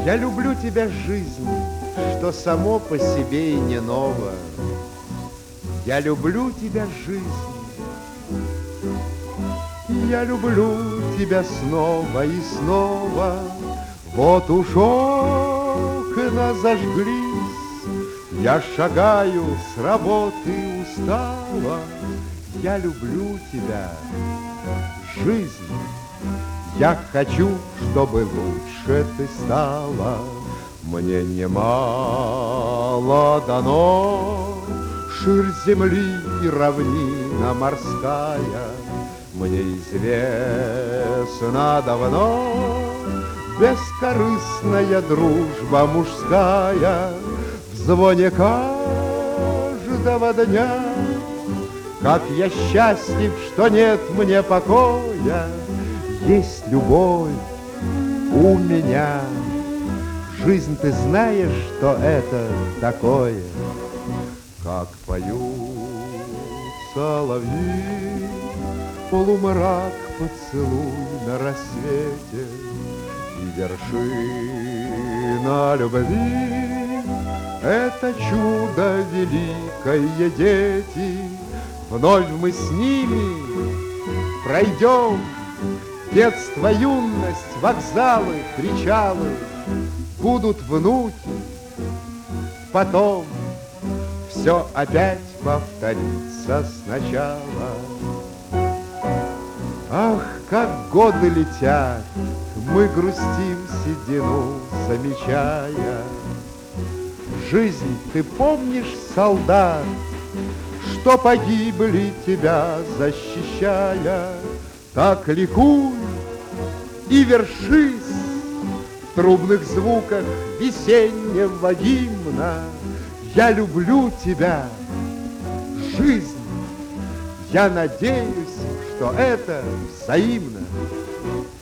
Я люблю тебя, жизнь, что само по себе и не ново. Я люблю тебя, жизнь, я люблю тебя снова и снова. Вот уж окна зажглись, я шагаю с работы устала. Я люблю тебя, жизнь, я хочу, чтобы лучше ты стала. Мне немало дано ширь земли и равнина морская. Мне известна давно бескорыстная дружба мужская. В звоне каждого дня, как я счастлив, что нет мне покоя. Есть любовь у меня. Жизнь, ты знаешь, что это такое? Как поют соловьи, полумрак поцелуй на рассвете, и вершина любви — это чудо великое, дети. Вновь мы с ними пройдем детство, юность, вокзалы, причалы. Будут внуки, потом все опять повторится сначала. Ах, как годы летят, мы грустим седину, замечая. Жизнь, ты помнишь, солдат, что погибли тебя защищая? Так ликуй и вершись в трубных звуках весеннего гимна. Я люблю тебя, жизнь, я надеюсь, что это взаимно.